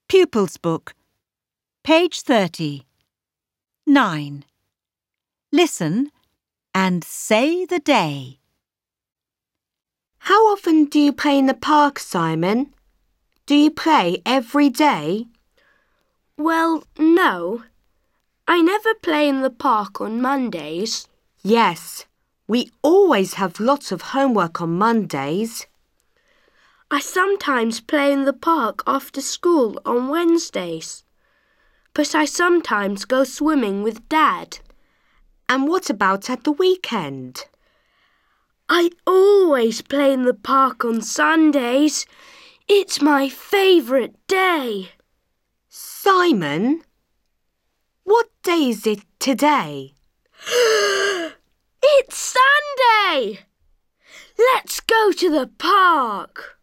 Pupils Book, page 30. 9. Listen and say the day. How often do you play in the park, Simon? Do you play every day? Well, no. I never play in the park on Mondays. Yes, we always have lots of homework on Mondays. I sometimes play in the park after school on Wednesdays. But I sometimes go swimming with Dad. And what about at the weekend? I always play in the park on Sundays. It's my favourite day. Simon, what day is it today? It's Sunday! Let's go to the park.